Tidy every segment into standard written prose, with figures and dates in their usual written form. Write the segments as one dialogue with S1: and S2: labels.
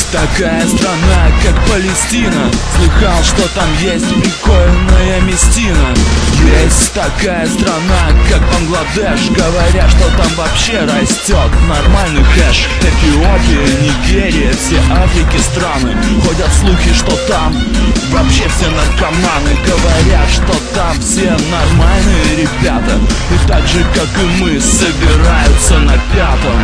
S1: Есть такая страна, как Палестина. Слыхал, что там есть прикольная местина. Есть такая страна, как Бангладеш. Говорят, что там вообще растет нормальный хэш. Эфиопия, Нигерия, все Африки страны. Ходят слухи, что там вообще все наркоманы. Говорят, что там все нормальные ребята, и так же, как и мы, собираются на пятом.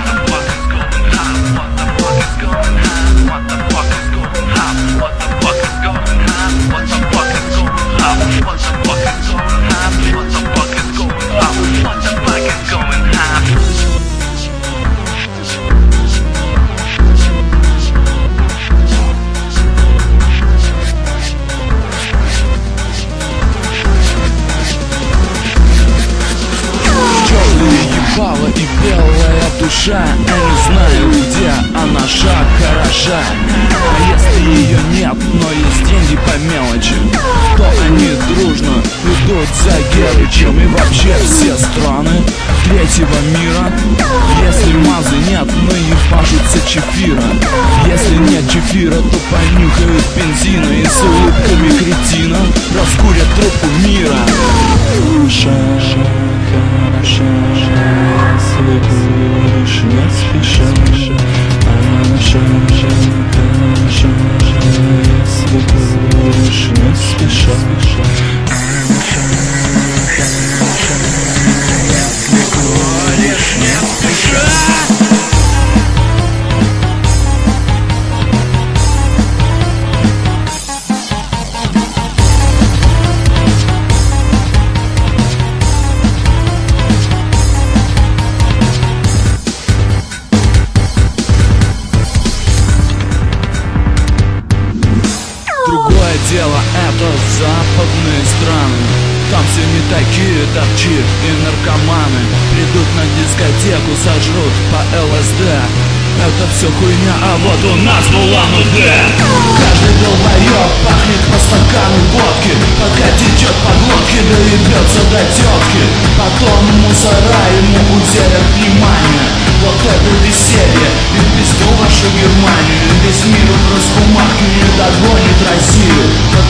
S1: Ебала и белая душа, я не знаю, где она шаг хороша. А если ее нет, но есть деньги по мелочи, то они дружно идут за Герычем. И вообще все страны третьего мира, если мазы нет, но ебашутся чефира. Если нет чефира, то понюхают бензина и с улыбками кретина раскурят трубку мира. Хороша, если будешь не спеша. Хороша, если будешь не спеша. Если будешь не спеша. Другое дело это западные страны. Там все не такие торчи и наркоманы. Придут на дискотеку, сожрут по ЛСД. Это все хуйня, а вот у нас в Улан-Удэ каждый долбоёб пахнет по стакану водки, пока течет по глотке, доебется до тетки. Потом мусора ему уделят внимание. Вот это веселье, и в пизду вашу Германию. Весь мир в раскумахе не догонит Россию.